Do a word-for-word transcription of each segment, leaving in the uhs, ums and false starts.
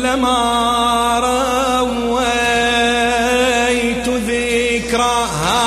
كلما رويت ذكرها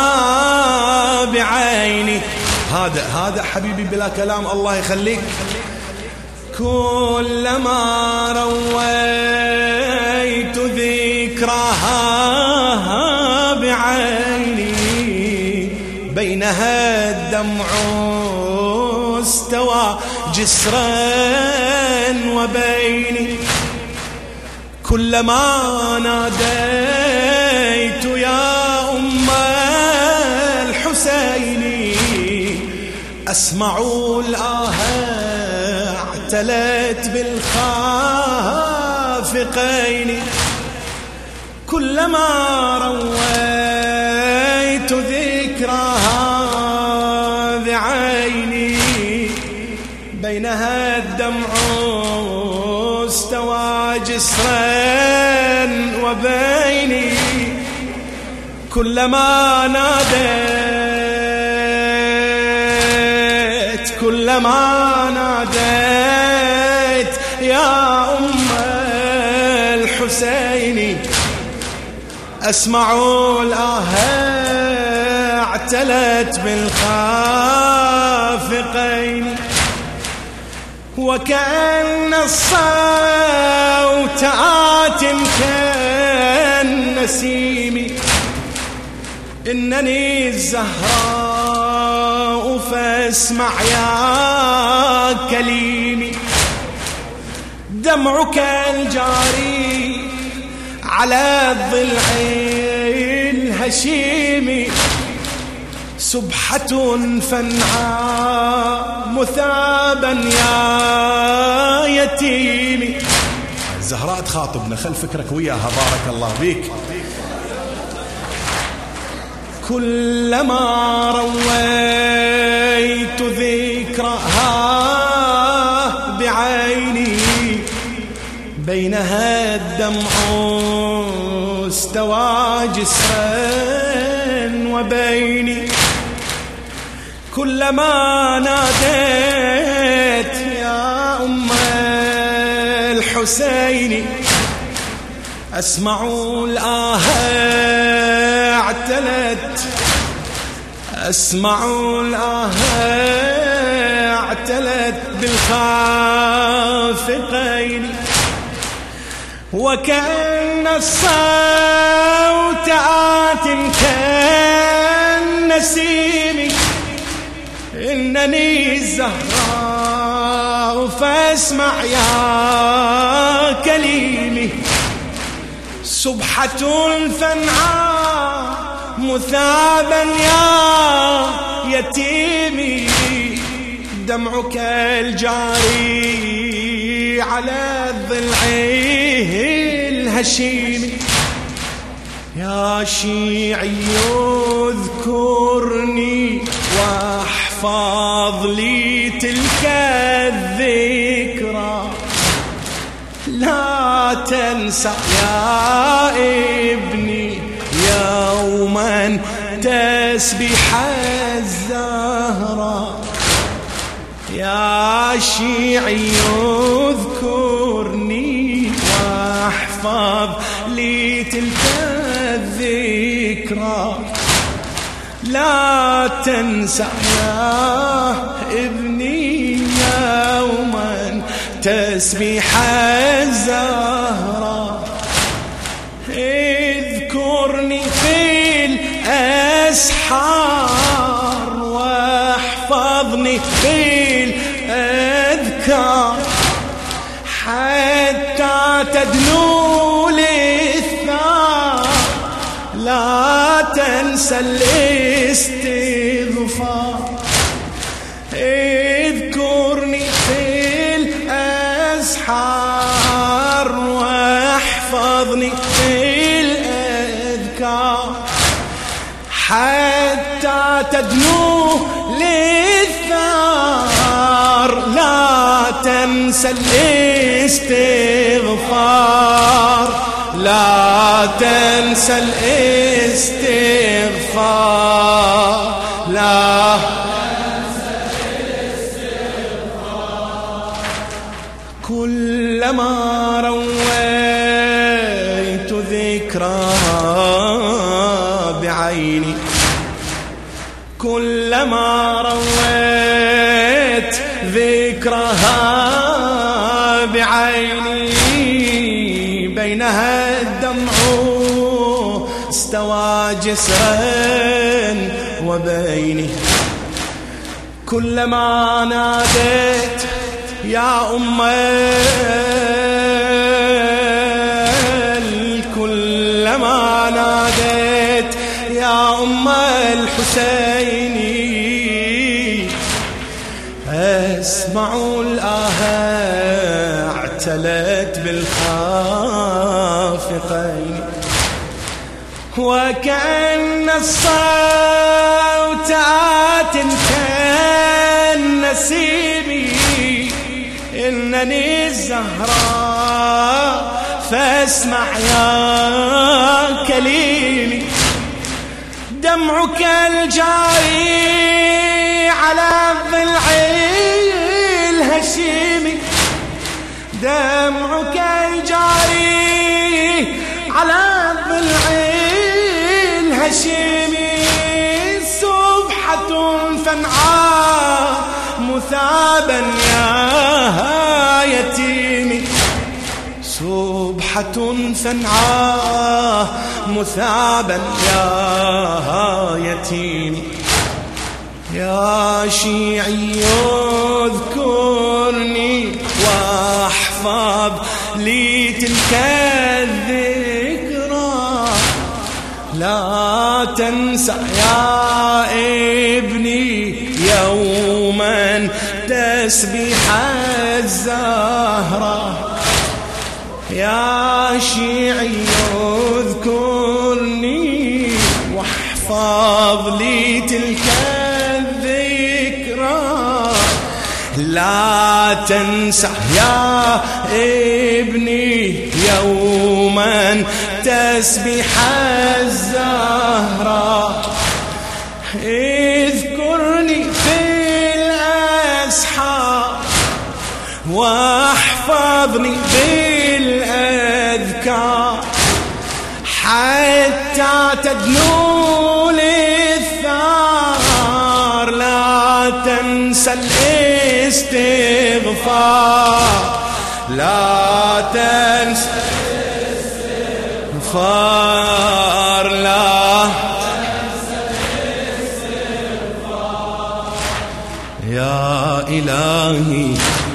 بعيني. هذا هذا حبيبي بلا كلام الله يخليك. كلما رويت ذكرها بعيني بينها الدمع استوى جسرا وبيني. كلما ناديت يا أم الحسين أسمع الآه اعتلت بالخافقين. كلما رويت ذكرها بعيني بينها الدمع استوى جسرا وبيني. كلما ناديت كلما ناديت يا أم الحسين أسمع الآه اعتلت بالخافقين. وكأن الصوت آت كالنسيم إنني الزهراء فاسمع يا كليمي. دمعك الجاري على الضلع الهشيم سبحة فنعاء مثابا يا يتيمي. زهراء تخاطبنا خل فكرك وياها بارك الله بيك. كلما رويت ذكرها بعيني بينها الدمع استوى جسرا وبيني. كلما ناديت يا أم الحسين أسمع الآه اعتلت أسمع الآه اعتلت بالخافقين. وكأن الصوت آت كالنسيم إنني الزهراء فاسمع يا كليمي. سبحة فنعاء مثابا يا يتيمي. دمعك الجاري على الضلع الهشيم. يا شيعي اذكرني واحفظ لي تلك الذكرى. لا تنسى يا ابني يوما تسبح الزهراء. يا شيعي اذكرني واحفظ لي تلك الذكرى. لا تنسى يا ابني يوما تسبح الزهراء. اذكرني في الأسحار واحفظني في الأذكار حتى تدنو للثار. لا تنسى الاستغفار. اذكرني في الأسحار واحفظني في الأذكار حتى تدنو للثار. لا تنسى الاستغفار. لا تنسى الاستغفار. لا تنسى الاستغفار. كلما رويت ذكرها بعيني، كلما رويت ذكرها بعيني، بينها الدمع استوى جسرا وبيني. كلما ناديت يا أمي، كلما ناديت يا أم الحسين، أسمع الآه اعتلت بالخافقين، وكأن الصوت آت كالنسيم، إنني الزهراء فاسمع يا كليمي. دمعك الجاري على الضلع الهشيم، دمعك الجاري على الضلع الهشيم، سبحة فنعاء مثابا يا يتيمي، سبحة فنعاء مثابا يا يتيمي. يا شيعي اذكرني واحفظ لي تلك الذكرى، لا تنسى يا ابني يوما تسبيح الزهرة. يا شيعي اذكرني واحفظ لي تلك الذكرى، لا تنسى يا ابني يوما تسبيح الزهرة. اذكرني في الأسحار واحفظني بالأذكار، حتى تدنو للثار، لا تنسى الاستغفار، لا تنسى الاستغفار، لا تنسى الاستغفار. يا إلهي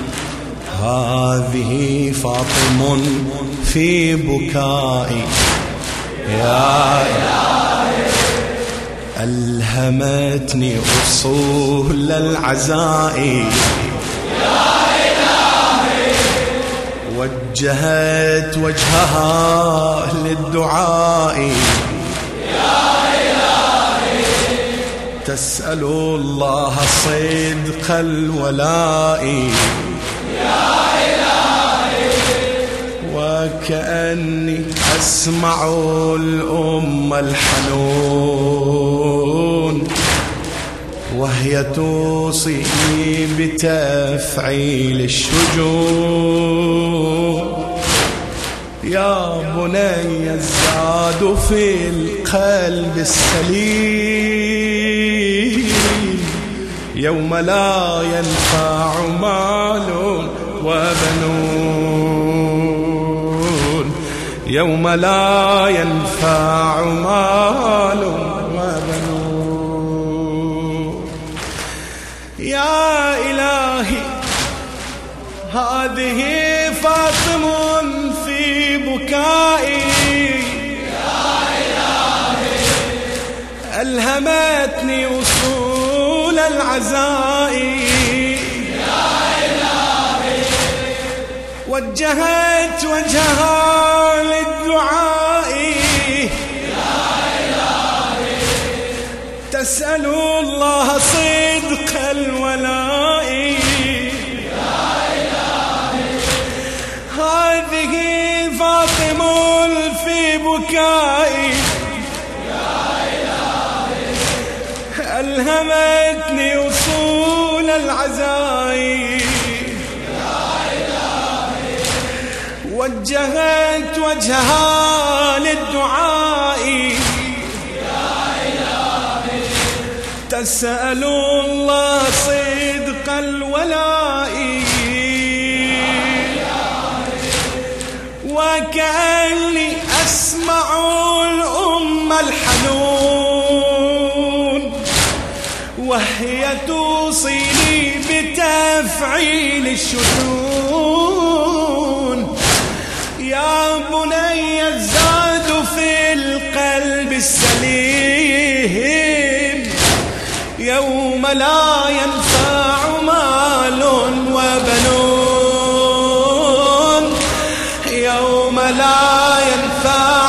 هذه فاطم في بكائي، يا إلهي ألهمتني أصول العزاء، يا إلهي وجهت وجهها للدعاء، يا إلهي تسأل الله صدق الولاء، وكأني أسمع الأم الحنون وهي توصيني بتفعيل الشجون. يا بني الزاد في القلب السليم، يوم لا ينفع مال وبنون، يوم لا ينفع مال وبنون. يا إلهي هذه فاطم في بكائي، يا إلهي ألهمتني أصول العزاء، يا إلهي وجهت وجهها للدعاء، يا إلهي تسأل الله صدق الولاء، يا إلهي هذه فاطم في بكائي، يا إلهي ألهمتني أصول العزاء، يا إلهي وجهت وجهها للدعاء يا إلهي تسأل الله صدق الولاء وكأني أسمع الأم الحنون وهي توصيني بتفعيل الشجون يا بني الزاد في القلب السليم يوم لا ينفع مال وبنون يوم لا ينفع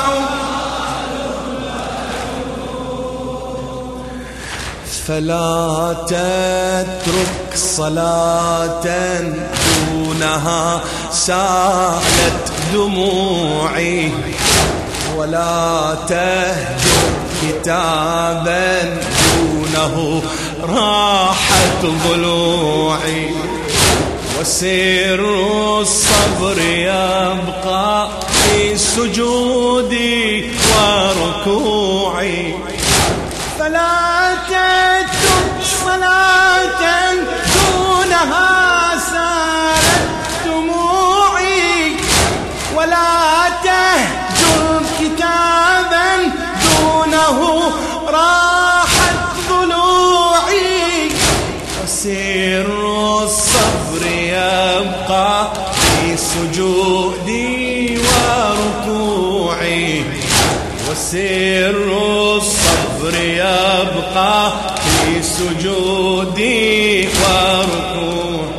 فلا تترك صلاة دونها سالت دموعي ولا تهجر كتابا دونه راحت ضلوعي وسر الصبر يبقى في سجودي وركوعي فلا تترك صلاة دونها سالت دموعي ولا تهجر كتابا دونه راحت ضلوعي وسر الصبر يبقى في سجودي وركوعي وسر الصبر يبقى في سجودي وركوعي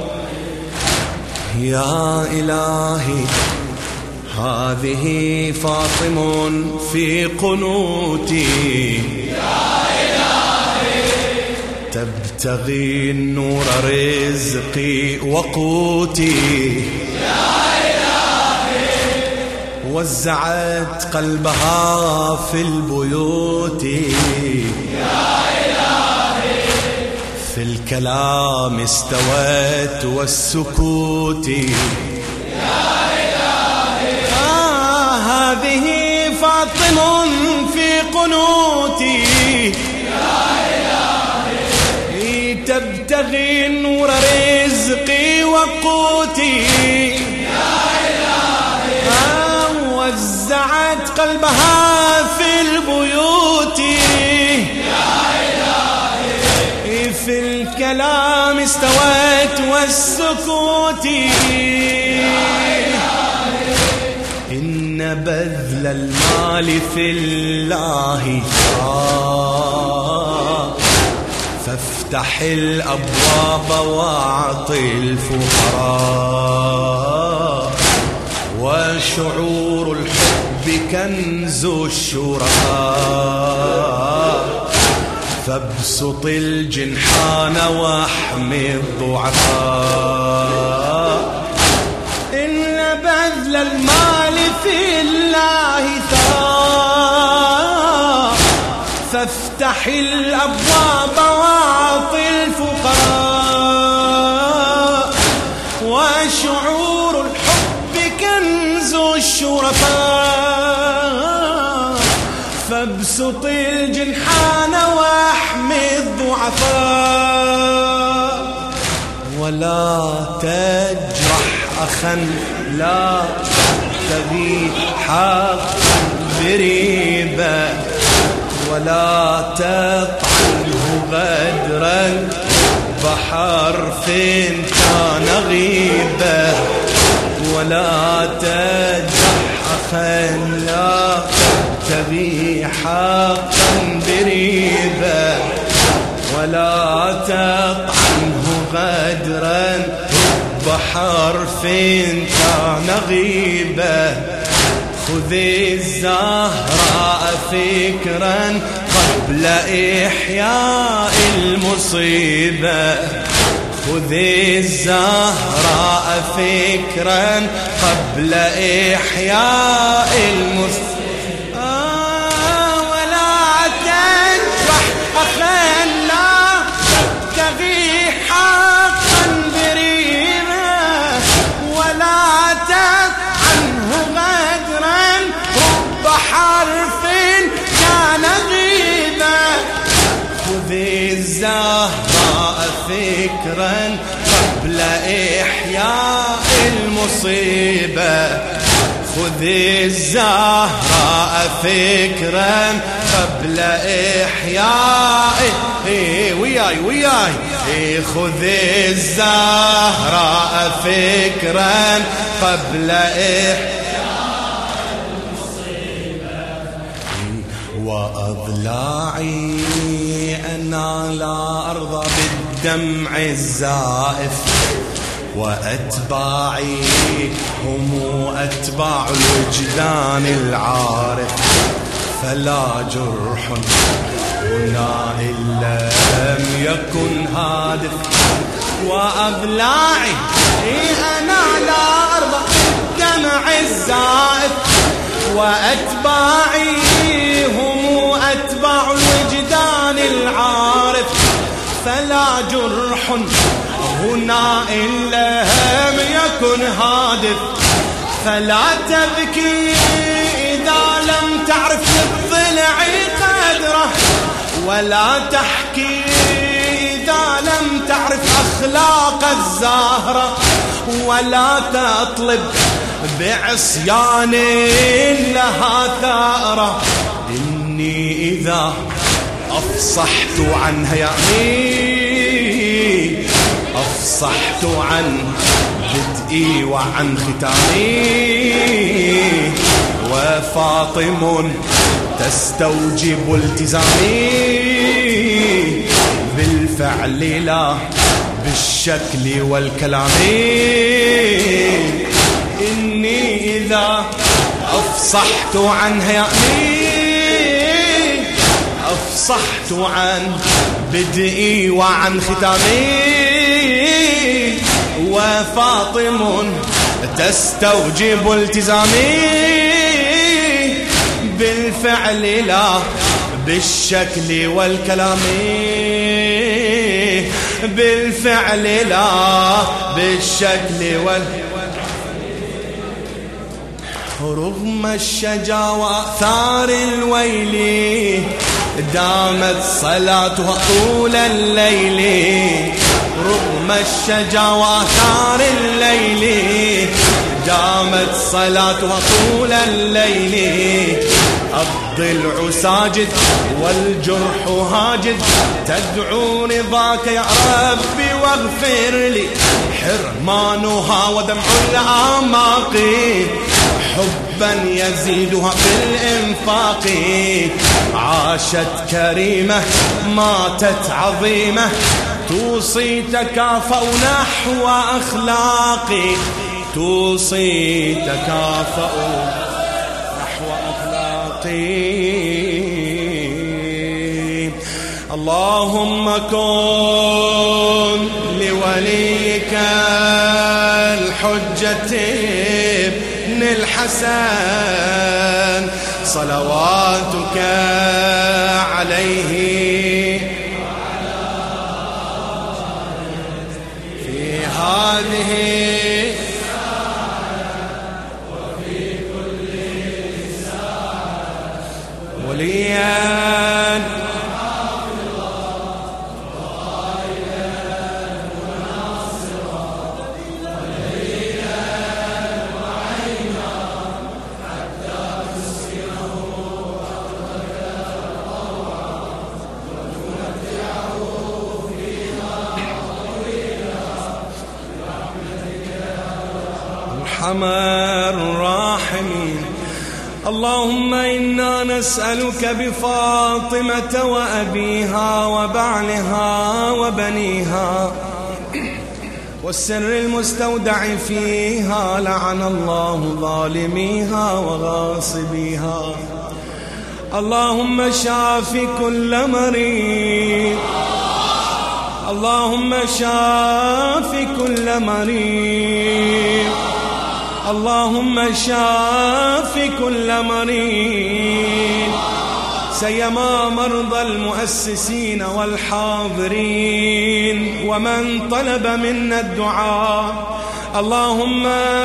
يا إلهي هذه فاطم في قنوتي يا إلهي تبتغي النور رزقي وقوتي يا إلهي وزعت قلبها في البيوت يا إلهي في الكلام استوت والسكوت يا إلهي آه هذه فاطم في قنوتي يا إلهي تبتغي النور رزقي وقوتي يا إلهي آه وزعت قلبها في البيوت يا إلهي في الكلام استوت والسكوت إن بذل المال في الله حرام فافتح الأبواب واعطي الفقراء وشعور الحب كنز الشرفاء فابسط الجنحان واحمي الضعفاء إن بذل المال في الله ثار فافتح الأبواب واعطي الفقراء وشعور الحب كنز الشرفاء فابسط الجنحان واحمي الضعفاء ولا تجرح أخا لا تبي حقا بريبا ولا تطعنه غدرا بحرف كان غيبا ولا تجرح أخا لا تبي حقا بريبا ولا تطعنه غدرا بحرف كان غيبا خذ الزهراء فكرا قبل إحياء المصيبة خذ الزهراء فكرا قبل إحياء المصيبة آه ولا تجرح أخا لا تبتغي حقا بريبا ولا تطعنه فكرا قبل إحياء المصيبة، خذ الزهراء فكرا قبل إحياء وياي وياي خذ الزهراء فكرا قبل إحياء وأضلاعي أنا لا أرضى بالدمع الزائف، وأتباعي هم أتباع الوجدان العارف، فلا جرح هنا إلا لم يكن هادف. وأضلاعي أنا لا أرضى بالدمع الزائف، وأتباعي هم أتباع الوجدان العارف، فلا جرح هنا إلا لم يكن هادف. فلا تبكي إذا لم تعرف للضلع قدره، ولا تحكي إذا لم تعرف أخلاق الزهرة، ولا تطلب بعصيان لها ثأرة. إني إذا أفصحت عنها يا أمين، أفصحت عن بدئي وعن ختامي، وفاطم تستوجب التزامي بالفعل لا بالشكل والكلام. إني إذا أفصحت عنها يا أمين، أفصحت عن بدئي وعن ختامي، وفاطم تستوجب التزامي بالفعل لا بالشكل والكلام، بالفعل لا بالشكل والكلام. رغم الشجا وآثار الويل دامت صلاتها طول الليل، رغم الشجا وآثار الليل دامت صلاتها طول الليل. الضلع ساجد والجرح هاجد، تدعو رضاك يا ربي واغفر لي، حرمانها ودمع الأعماق حبا يزيدها بالإنفاق. عاشت كريمة ماتت عظيمة، توصي تكافؤ نحو أخلاقي، توصي تكافؤ نحو أخلاقي. اللهم كن لوليك الحجة ابن الحسن صلواتك عليه في هذه وفي كل ساعة وليا أرحم الراحمين. اللهم إنا نسألك بفاطمة وأبيها وبعلها وبنيها والسر المستودع فيها، لعن الله ظالميها وغاصبيها. اللهم شاف كل مريض، اللهم شاف كل مريض، اللهم شاف كل مريض، سيما مرضى المؤسسين والحاضرين ومن طلب منا الدعاء. اللهم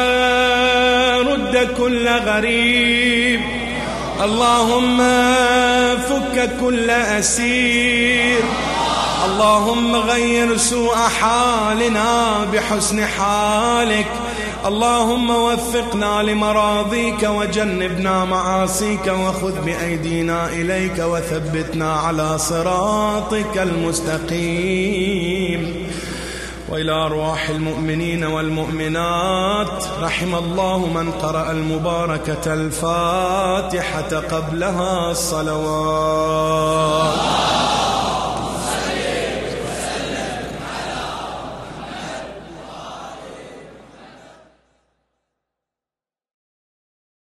رد كل غريب، اللهم فك كل أسير، اللهم غير سوء حالنا بحسن حالك. اللهم وفقنا لمراضيك وجنبنا معاصيك وخذ بأيدينا إليك وثبتنا على صراطك المستقيم. وإلى أرواح المؤمنين والمؤمنات رحم الله من قرأ المباركة الفاتحة قبلها الصلوات.